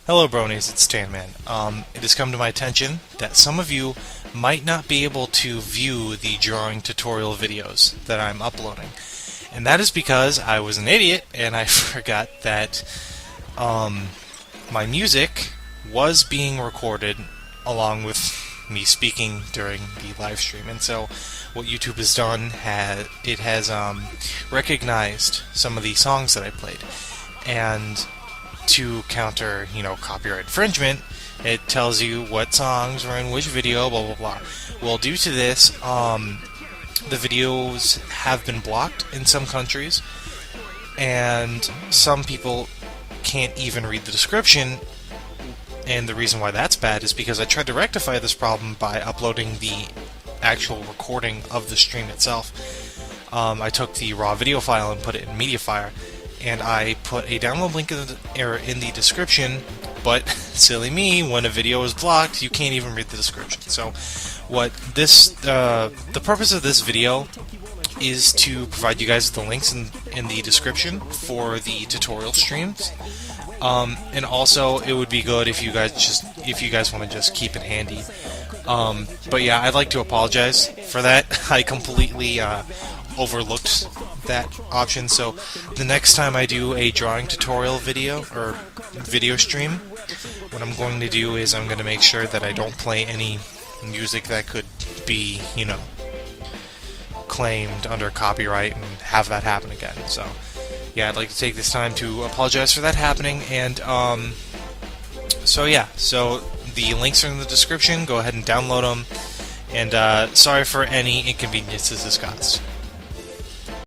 Hello bronies, it's Tanman. It has come to my attention that some of you might not be able to view the drawing tutorial videos that I'm uploading. And that is because I was an idiot and I forgot that my music was being recorded along with me speaking during the live stream. And so what YouTube has done, it has recognized some of the songs that I played. And to counter, copyright infringement, it tells you what songs are in which video, blah blah blah. Well, due to this, the videos have been blocked in some countries, and some people can't even read the description. And the reason why that's bad is because I tried to rectify this problem by uploading the actual recording of the stream itself. I took the raw video file and put it in MediaFire, and I put a download link in the description, but silly me, when a video is blocked, you can't even read the description. So the purpose of this video is to provide you guys with the links in the description for the tutorial streams. And also, it would be good if you guys want to just keep it handy. But yeah, I'd like to apologize for that. I completely overlooked that option. So the next time I do a drawing tutorial video or video stream, what I'm going to do is I'm going to make sure that I don't play any music that could be, claimed under copyright and have that happen again. So yeah, I'd like to take this time to apologize for that happening. And so the links are in the description. Go ahead and download them. And sorry for any inconveniences discussed.